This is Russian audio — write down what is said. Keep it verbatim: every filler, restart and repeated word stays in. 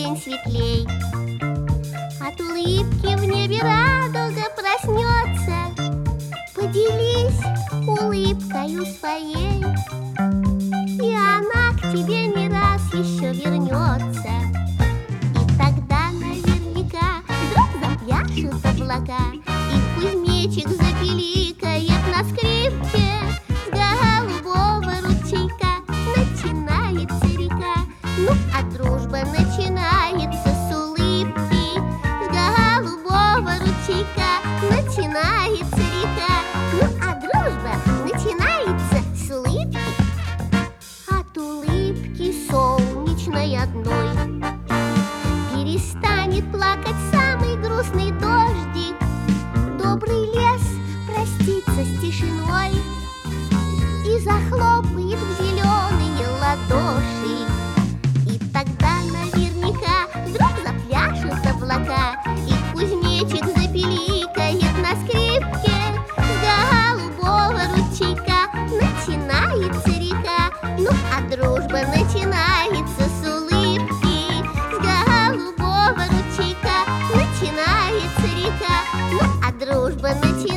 день светлей. От улыбки в небе радуга проснется. Поделись улыбкою своей, и она к тебе не раз еще вернется. И тогда наверняка вдруг запляшут облака, и кузнечик запиликает на скрипке. С голубого ручейка начинается река. Ну, а дружба начинается с улыбки. С голубого ручейка начинается река. Ну, а дружба начинается с улыбки. От улыбки солнечной одной перестанет плакать самый грустный дождик. Добрый лес простится с тишиной и захлопает в зеленые ладоши. И тогда наверняка вдруг запляшут облака, и кузнечик запиликает на скрипке. С голубого ручейка начинается река. Ну, а дружба начинается с улыбки. С голубого ручейка начинается река. Ну, а дружба начинается